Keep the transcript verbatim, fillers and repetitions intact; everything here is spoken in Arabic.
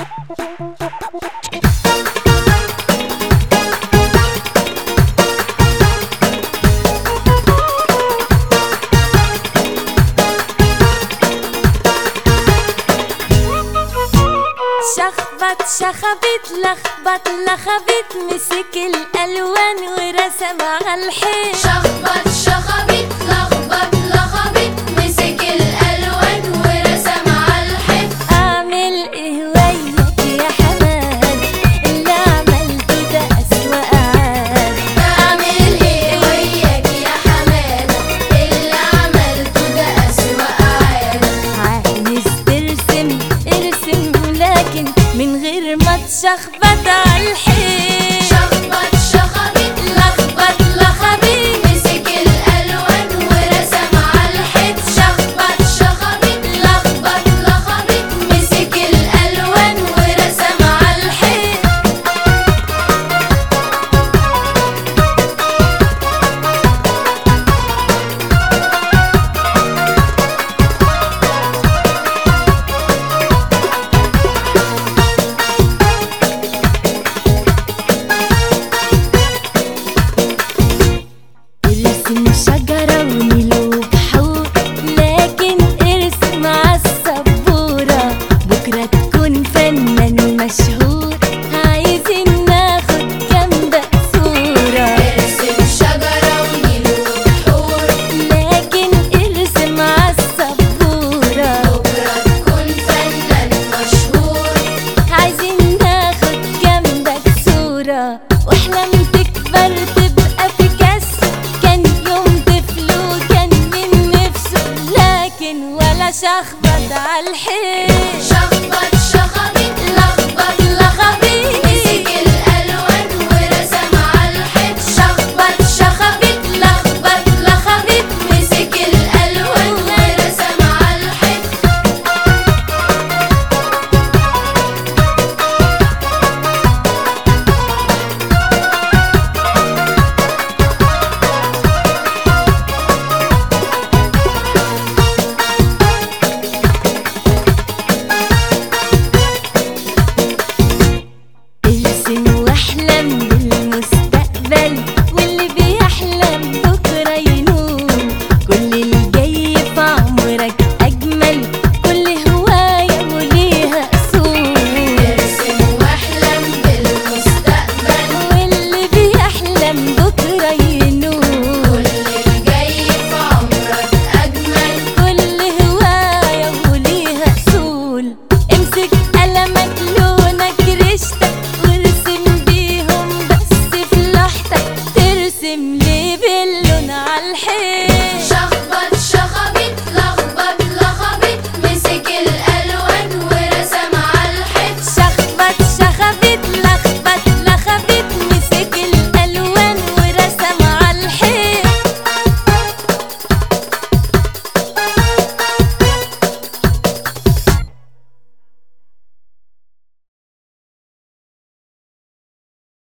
شخبط شخبت لخبط لخبت مسك الالوان ورسم على الحيط. شخبط شخبت لخبط لخبط مسك الالوان ورسم على الحيط. اعمل ايه وياك يا حماد اللي عملته ده اسوأ عاد. اعمل ايه وياك يا حماد اللي عملته ده اسوأ عاد. عايز ترسم ارسم لكن من غير ما تشخبط على الحيط.